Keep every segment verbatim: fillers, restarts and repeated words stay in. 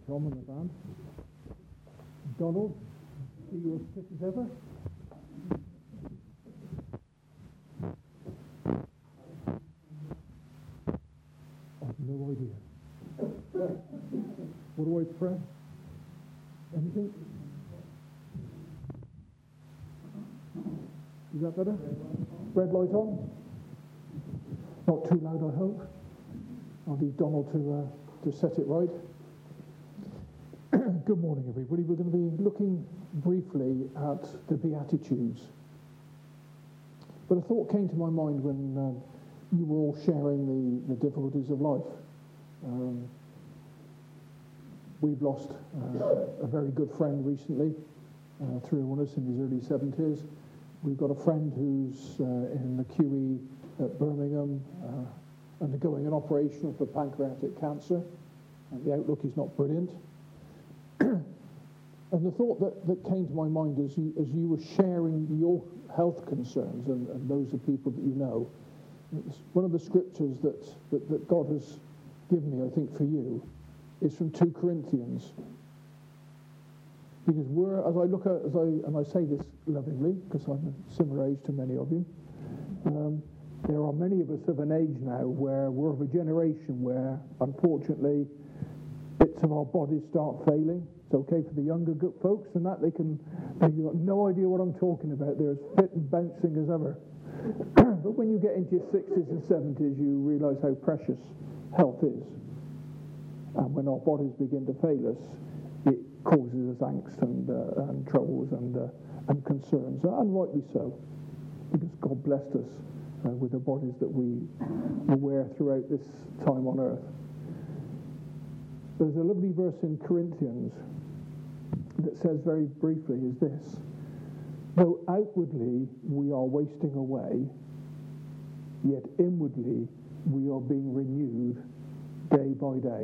Tom and the band. Donald, see you as fit as ever. I've no idea. What do I press? Anything? Is that better? Red light on? Not too loud, I hope. I'll leave Donald to uh, to set it right. Good morning, everybody. We're going to be looking briefly at the Beatitudes. But a thought came to my mind when uh, you were all sharing the, the difficulties of life. Um, we've lost uh, a very good friend recently uh, through an illness in his early seventies. We've got a friend who's uh, in the Q E at Birmingham, uh, undergoing an operation for pancreatic cancer, and the outlook is not brilliant. And the thought that, that came to my mind as you, as you were sharing your health concerns and, and those of people that you know, it's one of the scriptures that, that, that God has given me, I think, for you, is from two Corinthians. Because we're, as I look at, as I, and I say this lovingly, because I'm a similar age to many of you, um, there are many of us of an age now where we're of a generation where, unfortunately, bits of our bodies start failing. It's okay for the younger folks and that, they can, they've got no idea what I'm talking about. They're as fit and bouncing as ever. But when you get into your sixties and seventies, you realise how precious health is. And when our bodies begin to fail us, it causes us angst and, uh, and troubles and, uh, and concerns, and rightly so, because God blessed us uh, with the bodies that we will wear throughout this time on earth. There's a lovely verse in Corinthians that says very briefly is this: though outwardly we are wasting away, yet inwardly we are being renewed day by day.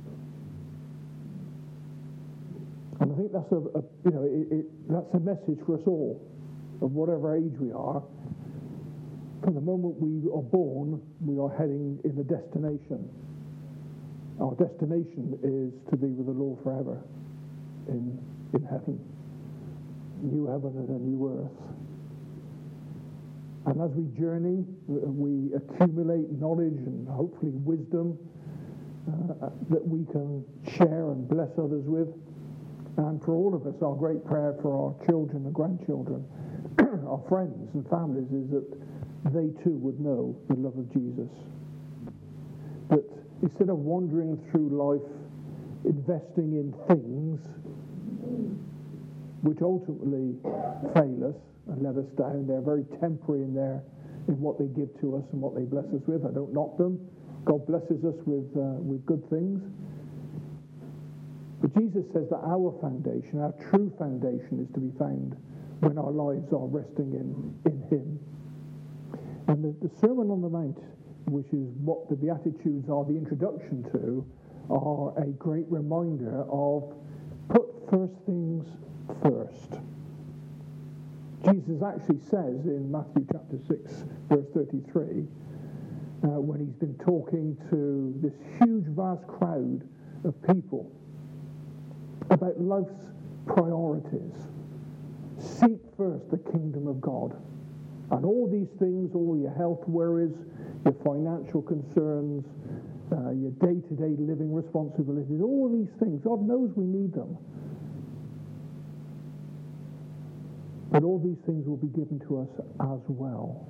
And I think that's a, a you know it, it, that's a message for us all, of whatever age we are. From the moment we are born, we are heading in a destination. Our destination is to be with the Lord forever in in heaven, new heaven and a new earth. And as we journey, we accumulate knowledge and hopefully wisdom uh, that we can share and bless others with. And for all of us, our great prayer for our children and grandchildren, our friends and families, is that they too would know the love of Jesus. That instead of wandering through life investing in things which ultimately fail us and let us down, they're very temporary in their in what they give to us and what they bless us with. I don't knock them. God blesses us with uh, with good things. But Jesus says that our foundation, our true foundation, is to be found when our lives are resting in, in Him. And the, the Sermon on the Mount, which is what the Beatitudes are the introduction to, are a great reminder of put first things first. Jesus actually says in Matthew chapter six, verse thirty-three, uh, when he's been talking to this huge, vast crowd of people about life's priorities. Seek first the kingdom of God. And all these things, all your health worries, your financial concerns, uh, your day-to-day living responsibilities, all these things, God knows we need them. But all these things will be given to us as well.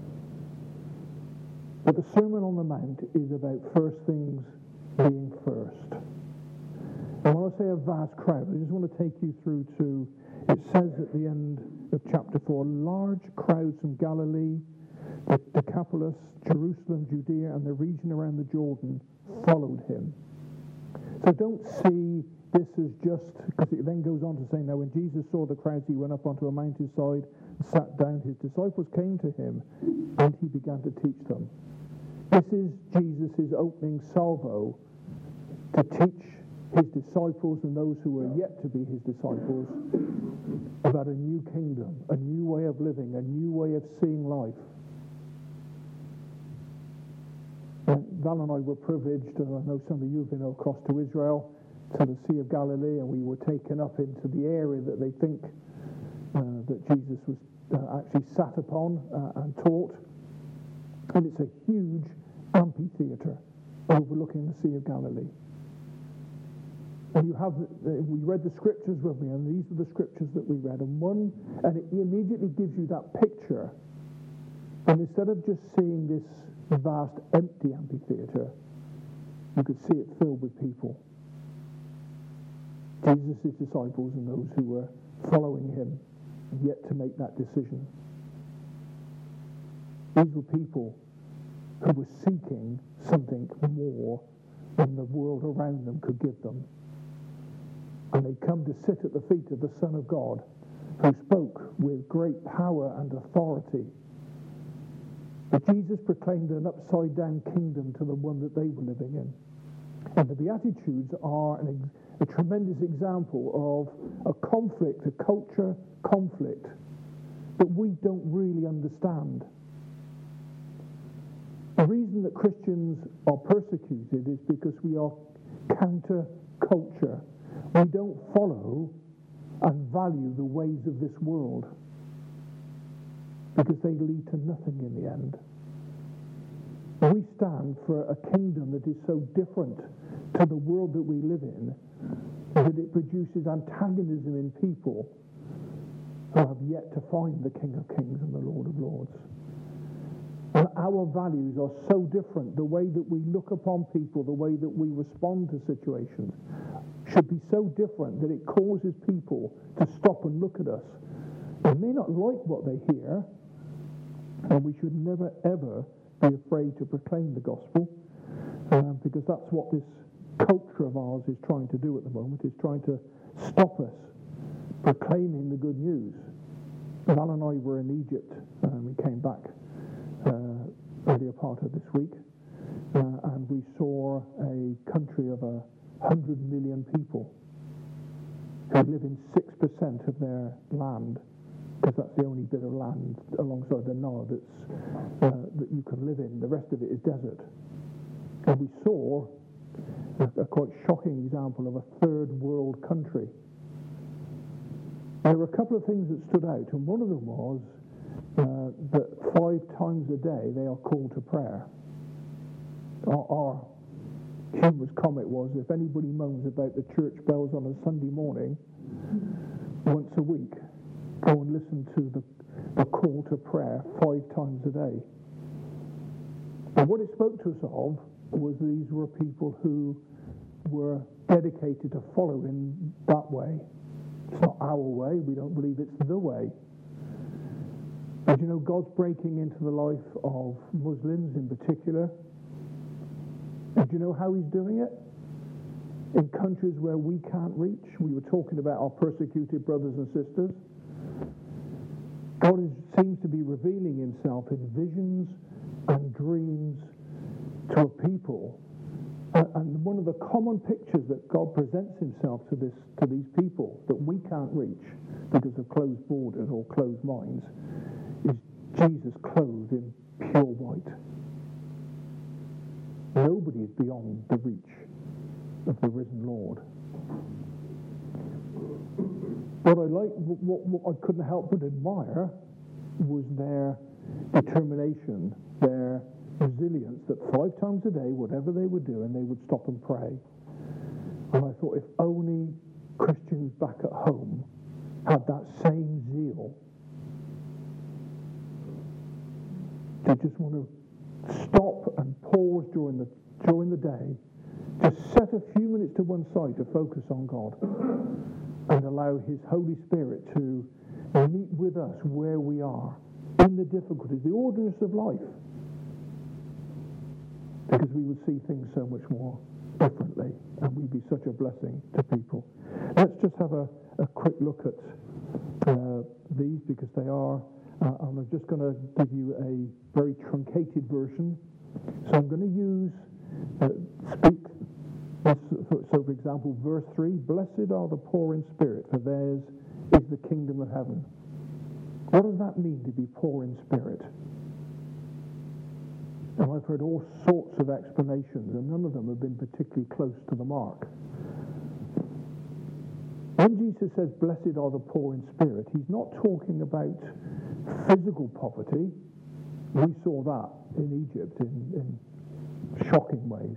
But the Sermon on the Mount is about first things being first. And when I say a vast crowd, I just want to take you through to, it says at the end of chapter four, large crowds from Galilee, the Decapolis, Jerusalem, Judea, and the region around the Jordan followed him. So don't see this as just, because it then goes on to say, now when Jesus saw the crowds, he went up onto a mountainside and sat down. His disciples came to him, and he began to teach them. This is Jesus' opening salvo to teach his disciples and those who are yet to be his disciples about a new kingdom, a new way of living, a new way of seeing life. And Val and I were privileged, and I know some of you have been across to Israel, to the Sea of Galilee, and we were taken up into the area that they think uh, that Jesus was uh, actually sat upon uh, and taught. And it's a huge amphitheatre overlooking the Sea of Galilee. And you have, uh, we read the scriptures with me, and these are the scriptures that we read. And one, and it immediately gives you that picture. And instead of just seeing this vast empty amphitheatre, you could see it filled with people. Jesus' disciples and those who were following him, yet to make that decision. These were people who were seeking something more than the world around them could give them. And they come to sit at the feet of the Son of God, who spoke with great power and authority. But Jesus proclaimed an upside-down kingdom to the one that they were living in. And the Beatitudes are an ex- a tremendous example of a conflict, a culture conflict, that we don't really understand. The reason that Christians are persecuted is because we are counter-culture. We don't follow and value the ways of this world, because they lead to nothing in the end. We stand for a kingdom that is so different to the world that we live in that it produces antagonism in people who have yet to find the King of Kings and the Lord of Lords. And our values are so different. The way that we look upon people, the way that we respond to situations should be so different that it causes people to stop and look at us. They may not like what they hear, and we should never, ever be afraid to proclaim the gospel, um, because that's what this culture of ours is trying to do at the moment, is trying to stop us proclaiming the good news. But Alan and I were in Egypt, and we came back uh, earlier part of this week, uh, and we saw a country of a hundred million people who live in six percent of their land, because that's the only bit of land alongside the Nile that's, uh, that you can live in. The rest of it is desert. And we saw a, a quite shocking example of a third world country. There were a couple of things that stood out, and one of them was uh, that five times a day they are called to prayer. Our, our humorous comment was, if anybody moans about the church bells on a Sunday morning once a week, go and listen to the, the call to prayer five times a day. And what it spoke to us of was these were people who were dedicated to following that way. It's not our way. We don't believe it's the way. But you know, God's breaking into the life of Muslims in particular. And do you know how he's doing it? In countries where we can't reach. We were talking about our persecuted brothers and sisters. God is, seems to be revealing himself in visions and dreams to a people. And, and one of the common pictures that God presents himself to this to these people that we can't reach because of closed borders or closed minds is Jesus clothed in pure white. Nobody is beyond the reach of the risen Lord. What I like, what, what I couldn't help but admire was their determination, their resilience, that five times a day, whatever they were doing, they would stop and pray. And I thought, if only Christians back at home had that same zeal. They just want to stop and pause during the during the day, just set a few minutes to one side to focus on God and allow his Holy Spirit to meet with us where we are, in the difficulties, the ordinariness of life, because we would see things so much more differently, and we'd be such a blessing to people. Let's just have a, a quick look at uh, these, because they are, uh, and I'm just going to give you a very truncated version. So I'm going to use, uh, speak, this, so for example, verse three, blessed are the poor in spirit, for theirs is the kingdom of heaven. What does that mean, to be poor in spirit? And I've heard all sorts of explanations, and none of them have been particularly close to the mark. When Jesus says, blessed are the poor in spirit, he's not talking about physical poverty. We saw that in Egypt in, in shocking ways.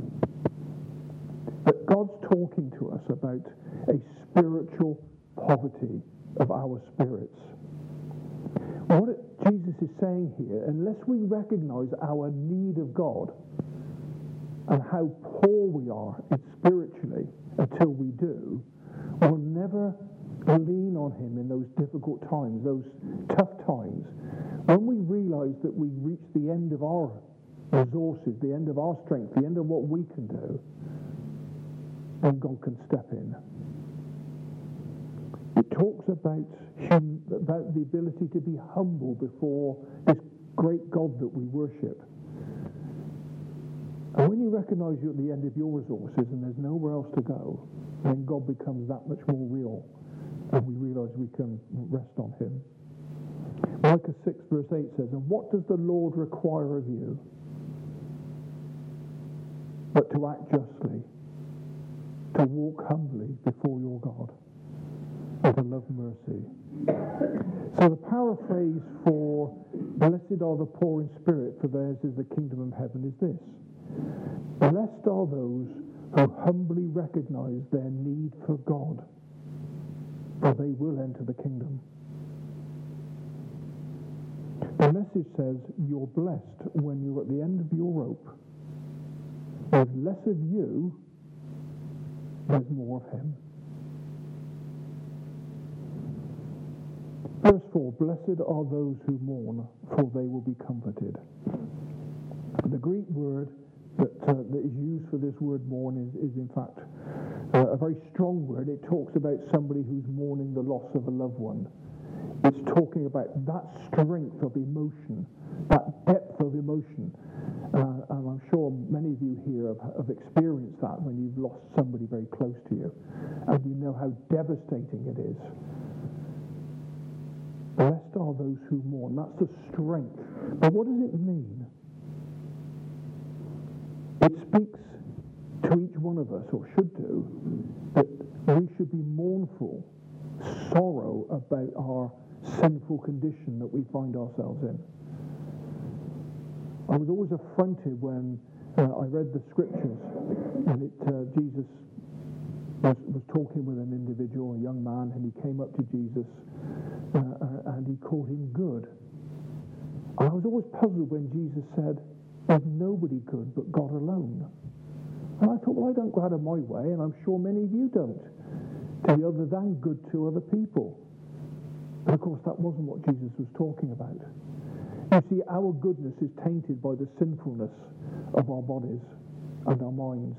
But God's talking to us about a spiritual poverty of our spirits. What it, Jesus is saying here, unless we recognize our need of God and how poor we are spiritually until we do, we'll never lean on him in those difficult times, those tough times. When we realize that we reach the end of our resources, the end of our strength, the end of what we can do, then God can step in. It talks about hum, about the ability to be humble before this great God that we worship. And when you recognize you're at the end of your resources and there's nowhere else to go, then God becomes that much more real, and we realize we can rest on him. Micah six verse eight says, and what does the Lord require of you but to act justly, to walk humbly before your God, and to love mercy. So the paraphrase for blessed are the poor in spirit, for theirs is the kingdom of heaven, is this: blessed are those who humbly recognize their need for God, for they will enter the kingdom. The message says you're blessed when you're at the end of your rope. There's less of you, there's more of him. Verse four, blessed are those who mourn, for they will be comforted. The Greek word that, uh, that is used for this word mourn is, is in fact uh, a very strong word. It talks about somebody who's mourning the loss of a loved one. It's talking about that strength of emotion, that depth of emotion. Uh, and I'm sure many of you here have, have experienced that when you've lost somebody very close to you, and you know how devastating it is. Blessed are those who mourn. That's the strength. But what does it mean? It speaks to each one of us, or should do, that we should be mournful, sorrow about our sinful condition that we find ourselves in. I was always affronted when uh, I read the scriptures, and it, uh, Jesus was, was talking with an individual, a young man, and he came up to Jesus uh, uh, and he called him good. And I was always puzzled when Jesus said, there's nobody good but God alone. And I thought, well, I don't go out of my way, and I'm sure many of you don't, to be other than good to other people. But of course, that wasn't what Jesus was talking about. You see, our goodness is tainted by the sinfulness of our bodies and our minds.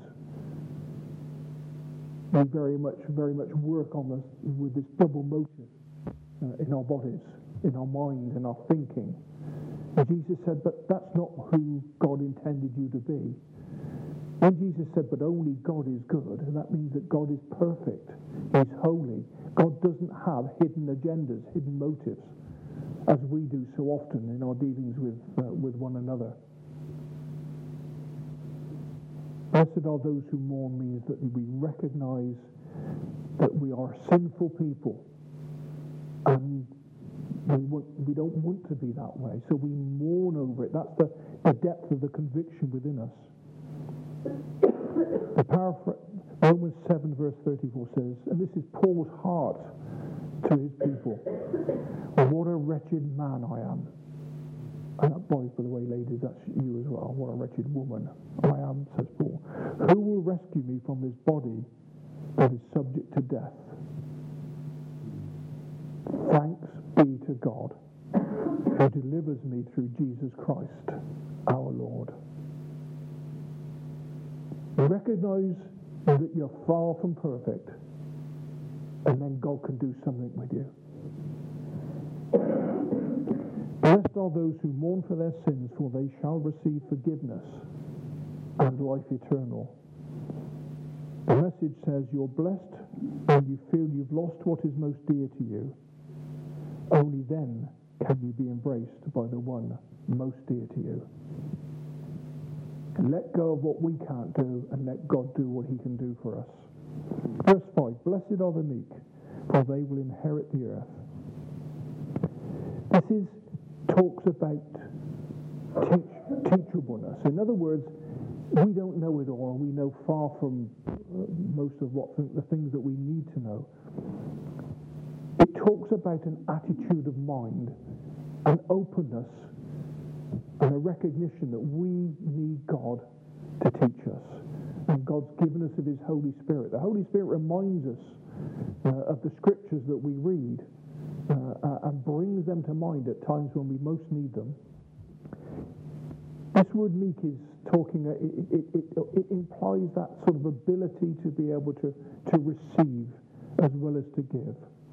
We very much, very much work on this with this double motive uh, in our bodies, in our minds, in our thinking. And Jesus said, but that's not who God intended you to be. When Jesus said, but only God is good, and that means that God is perfect, he's holy. God doesn't have hidden agendas, hidden motives, as we do so often in our dealings with uh, with one another. Blessed are those who mourn means that we recognize that we are sinful people, and we want, we don't want to be that way, so we mourn over it. That's the, the depth of the conviction within us. The paraphrase, Romans seven verse thirty-four says, and this is Paul's heart to his people, well, what a wretched man I am. And that boys, by the way, ladies, that's you as well. What a wretched woman I am, says Paul. Who will rescue me from this body that is subject to death? Thanks be to God who delivers me through Jesus Christ, our Lord. Recognize that you're far from perfect, and then God can do something with you. Blessed are those who mourn for their sins, for they shall receive forgiveness and life eternal. The message says you're blessed when you feel you've lost what is most dear to you. Only then can you be embraced by the one most dear to you. Let go of what we can't do and let God do what he can do for us. Verse five, blessed are the meek, for they will inherit the earth. This is talks about teach, teachableness. In other words, we don't know it all. We know far from uh, most of what th- the things that we need to know. It talks about an attitude of mind, an openness, and a recognition that we need God to teach us. And God's given us of his Holy Spirit. The Holy Spirit reminds us uh, of the scriptures that we read uh, uh, and brings them to mind at times when we most need them. This word meek is talking, uh, it, it, it, it implies that sort of ability to be able to, to receive as well as to give.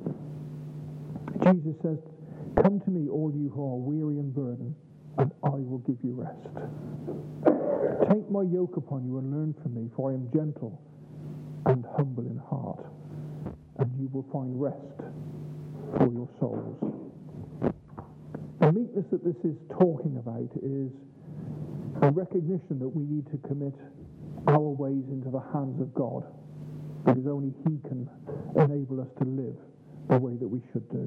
Jesus says, come to me, all you who are weary and burdened, and I will give you rest. Take my yoke upon you and learn from me, for I am gentle and humble in heart, and you will find rest for your souls. The meekness that this is talking about is a recognition that we need to commit our ways into the hands of God, because only he can enable us to live the way that we should do.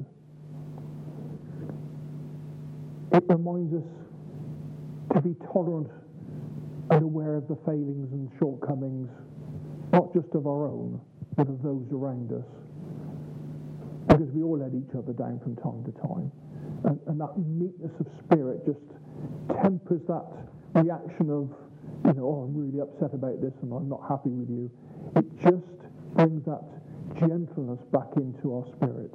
It reminds us to be tolerant and aware of the failings and shortcomings, not just of our own, but of those around us. Because we all let each other down from time to time. And, and that meekness of spirit just tempers that reaction of, you know, oh, I'm really upset about this and I'm not happy with you. It just brings that gentleness back into our spirits.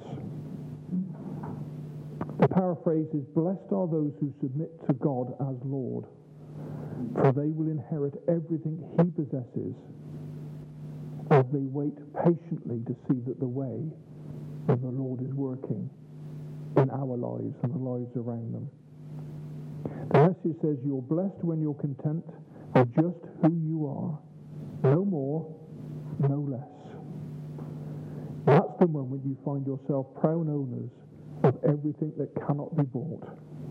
The paraphrase is, blessed are those who submit to God as Lord, for they will inherit everything he possesses as they wait patiently to see that the way of the Lord is working in our lives and the lives around them. The message says, you're blessed when you're content with just who you are. No more, no less. That's the moment you find yourself proud owners of everything that cannot be bought.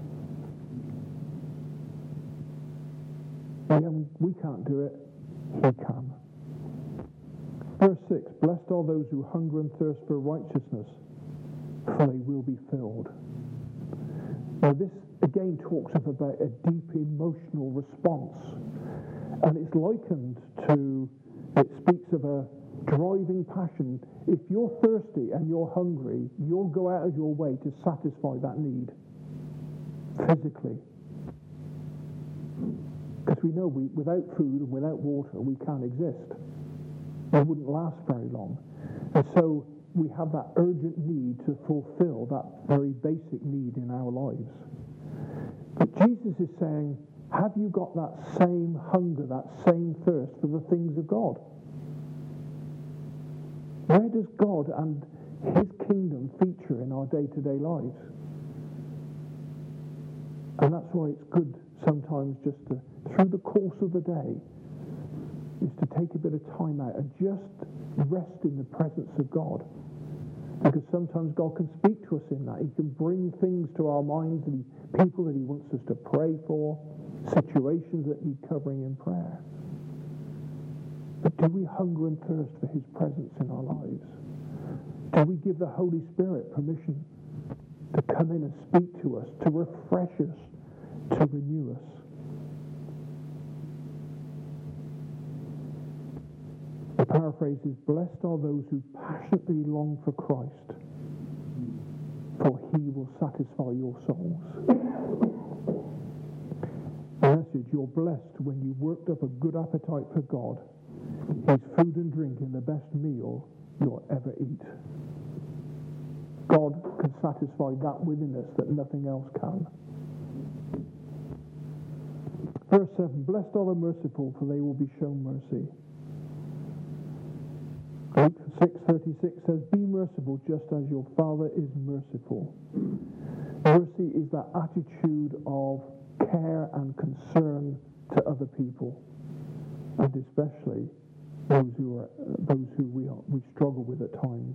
And we can't do it, he can. Verse six, blessed are those who hunger and thirst for righteousness, for they will be filled. Now this again talks of about a deep emotional response, and it's likened to, it speaks of a driving passion. If you're thirsty and you're hungry, you'll go out of your way to satisfy that need physically. Because we know we, without food and without water, we can't exist. We wouldn't last very long. And so we have that urgent need to fulfill that very basic need in our lives. But Jesus is saying, have you got that same hunger, that same thirst for the things of God? Where does God and his kingdom feature in our day-to-day lives? And that's why it's good sometimes just to, through the course of the day, is to take a bit of time out and just rest in the presence of God. Because sometimes God can speak to us in that. He can bring things to our minds, and he, people that he wants us to pray for, situations that need covering in prayer. But do we hunger and thirst for his presence in our lives? Do we give the Holy Spirit permission to come in and speak to us, to refresh us, to renew us? The paraphrase is, blessed are those who passionately long for Christ, for he will satisfy your souls. The message, you're blessed when you worked up a good appetite for God. His food and drink in the best meal you'll ever eat. God can satisfy that within us that nothing else can. Verse seven, blessed are the merciful, for they will be shown mercy. Luke six thirty-six says, be merciful just as your Father is merciful. Mercy is that attitude of care and concern to other people, and especially those who are those who we are, we struggle with at times.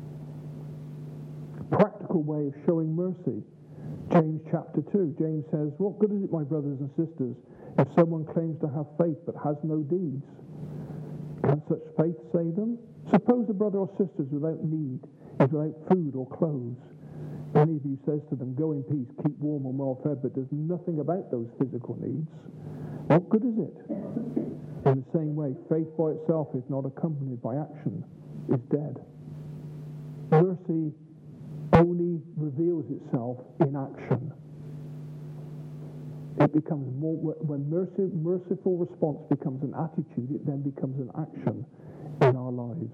Practical way of showing mercy. James chapter two. James says, what good is it, my brothers and sisters, if someone claims to have faith but has no deeds? Can such faith save them? Suppose a brother or sister is without need, is without food or clothes. Any of you says to them, go in peace, keep warm and well fed, but does nothing about those physical needs. What good is it? In the same way, faith by itself, if not accompanied by action, is dead. Mercy only reveals itself in action. It becomes more, when mercy, merciful response becomes an attitude, it then becomes an action in our lives.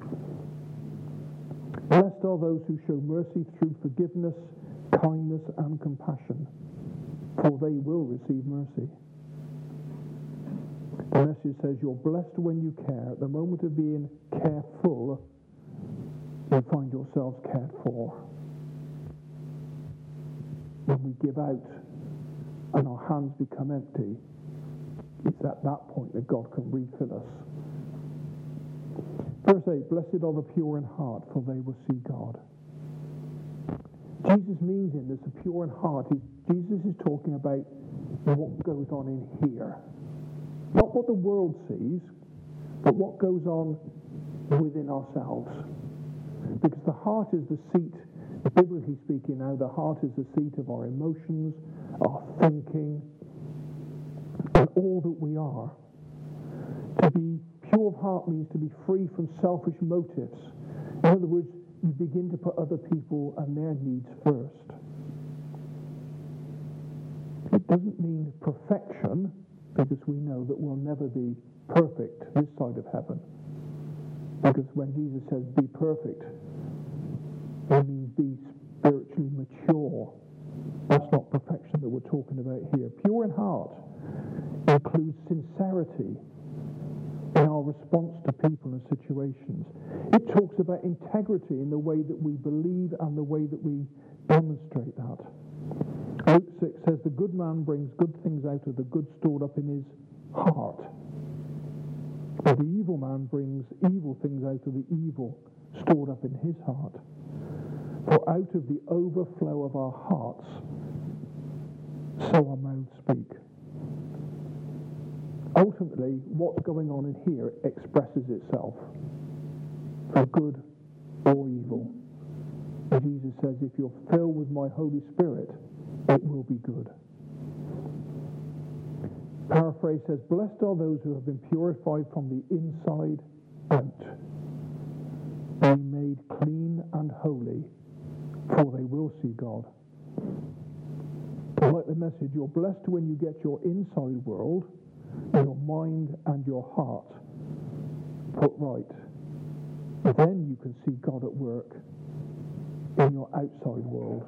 Blessed are those who show mercy through forgiveness, kindness, and compassion, for they will receive mercy. The message says you're blessed when you care. At the moment of being careful, you find yourselves cared for. When we give out and our hands become empty, it's at that point that God can refill us. Verse eight, blessed are the pure in heart, for they will see God. Jesus means in this, the pure in heart, he, Jesus is talking about what goes on in here. Not what the world sees, but what goes on within ourselves. Because the heart is the seat, biblically speaking now, the heart is the seat of our emotions, our thinking, and all that we are. To be pure of heart means to be free from selfish motives. In other words, you begin to put other people and their needs first. It doesn't mean perfection, because we know that we'll never be perfect this side of heaven. Because when Jesus says, be perfect, it means be spiritually mature. That's not perfection that we're talking about here. Pure in heart includes sincerity in our response to people and situations. It talks about integrity in the way that we believe and the way that we demonstrate that. Luke six says, the good man brings good things out of the good stored up in his heart. But the evil man brings evil things out of the evil stored up in his heart. For out of the overflow of our hearts, so our mouths speak. Ultimately, what's going on in here expresses itself for good or evil. And Jesus says, if you're filled with my Holy Spirit, it will be good. Paraphrase says, blessed are those who have been purified from the inside out, being made clean and holy, for they will see God. I like the message, you're blessed when you get your inside world, your mind and your heart put right. Then you can see God at work in your outside world.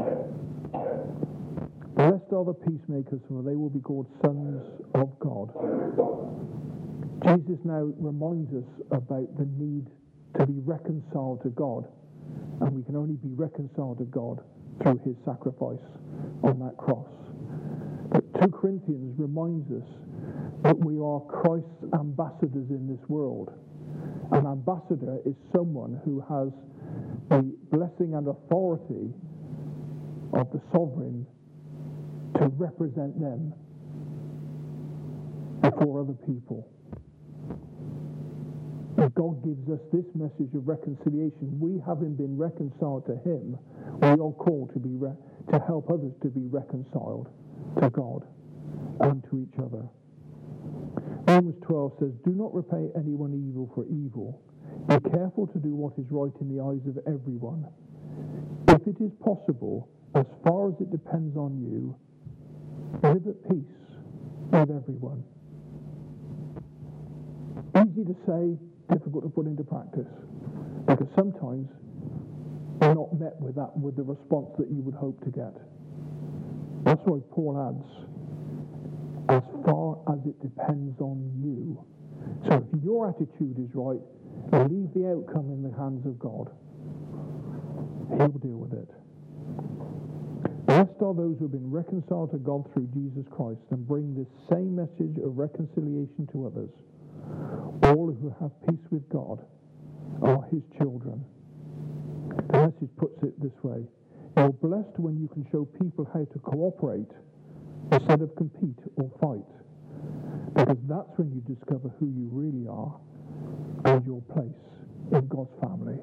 Blessed are the peacemakers, for they will be called sons of God. Jesus now reminds us about the need to be reconciled to God, and we can only be reconciled to God through his sacrifice on that cross. But two Corinthians reminds us that we are Christ's ambassadors in this world. An ambassador is someone who has the blessing and authority of the sovereign to represent them before other people. And God gives us this message of reconciliation. We, having been reconciled to him, we are called to be re- to help others to be reconciled to God and to each other. Romans twelve says, do not repay anyone evil for evil. Be careful to do what is right in the eyes of everyone. If it is possible, as far as it depends on you, live at peace with everyone. Easy to say, difficult to put into practice. Because sometimes we're not met with that, with the response that you would hope to get. That's why Paul adds, as far as it depends on you. So if your attitude is right, leave the outcome in the hands of God. He'll deal with it. Blessed are those who have been reconciled to God through Jesus Christ and bring this same message of reconciliation to others. All who have peace with God are his children. The message puts it this way. You're blessed when you can show people how to cooperate instead of compete or fight. Because that's when you discover who you really are and your place in God's family.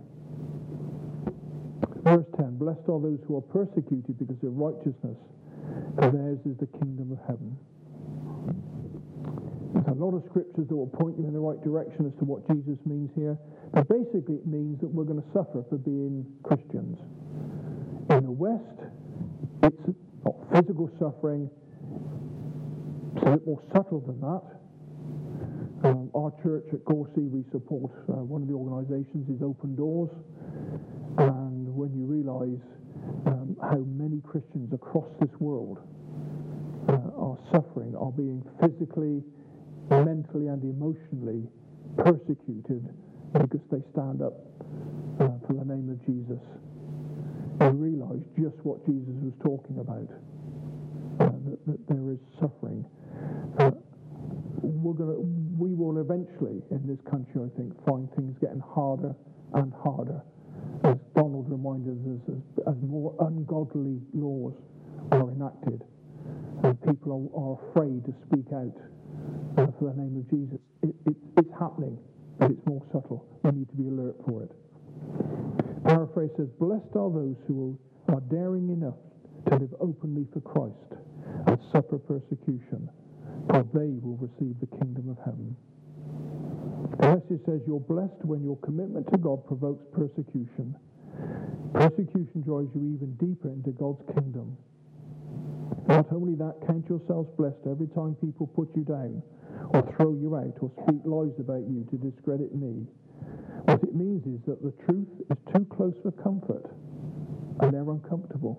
Verse ten, blessed are those who are persecuted because of righteousness, for theirs is the kingdom of heaven. There's a lot of scriptures that will point you in the right direction as to what Jesus means here, but basically it means that we're going to suffer for being Christians. In the West, it's not physical suffering, it's a bit more subtle than that. Um, our church at Gorsey, we support uh, one of the organisations is Open Doors, and when you realise um, how many Christians across this world uh, are suffering, are being physically, mentally and emotionally persecuted because they stand up uh, for the name of Jesus, you realise just what Jesus was talking about, uh, that, that there is suffering. Uh, we're gonna, we will eventually, in this country, I think, find things getting harder and harder, as Donald reminded us, as, as more ungodly laws are enacted, and people are, are afraid to speak out uh, for the name of Jesus. It, it, it's happening, but it's more subtle. We need to be alert for it. Paraphrase says, blessed are those who are daring enough to live openly for Christ and suffer persecution, for they will receive the kingdom of heaven. The message says you're blessed when your commitment to God provokes persecution. Persecution drives you even deeper into God's kingdom. Not only that, count yourselves blessed every time people put you down or throw you out or speak lies about you to discredit me. What it means is that the truth is too close for comfort and they're uncomfortable.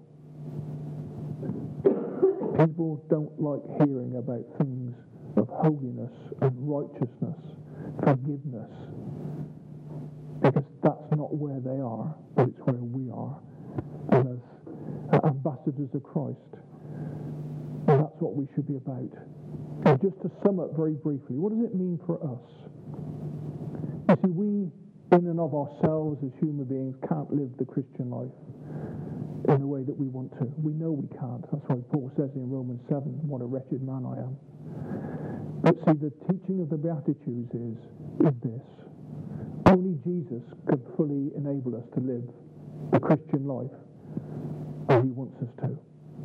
People don't like hearing about things of holiness and righteousness, forgiveness, because that's not where they are, but it's where we are. And as ambassadors of Christ, and that's what we should be about. And just to sum up very briefly, what does it mean for us? You see, we, in and of ourselves as human beings, can't live the Christian life in the way that we want to. We know we can't. That's why Paul says in Romans seven, what a wretched man I am. But see, the teaching of the Beatitudes is, is this. Only Jesus can fully enable us to live the Christian life as he wants us to.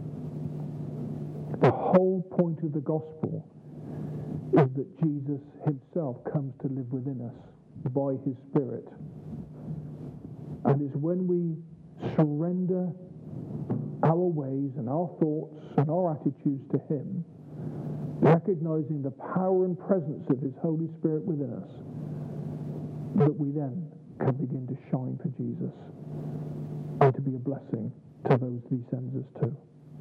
The whole point of the gospel is that Jesus himself comes to live within us by his Spirit. And it's when we surrender our ways and our thoughts and our attitudes to him, recognizing the power and presence of his Holy Spirit within us, that we then can begin to shine for Jesus and to be a blessing to those that he sends us to.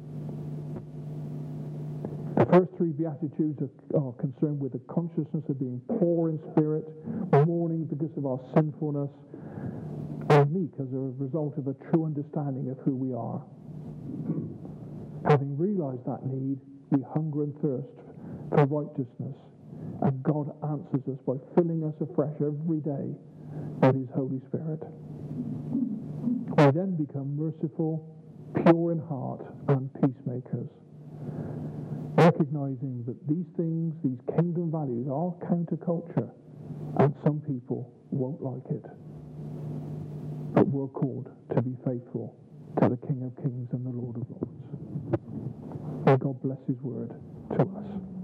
The first three Beatitudes are, are concerned with the consciousness of being poor in spirit, mourning because of our sinfulness, and meek as a result of a true understanding of who we are. Having realized that need, we hunger and thirst for righteousness, and God answers us by filling us afresh every day with his Holy Spirit. We then become merciful, pure in heart, and peacemakers, recognizing that these things, these kingdom values, are counterculture, and some people won't like it. But we're called to be faithful to the King of Kings and the Lord of Lords. May God bless his word to us.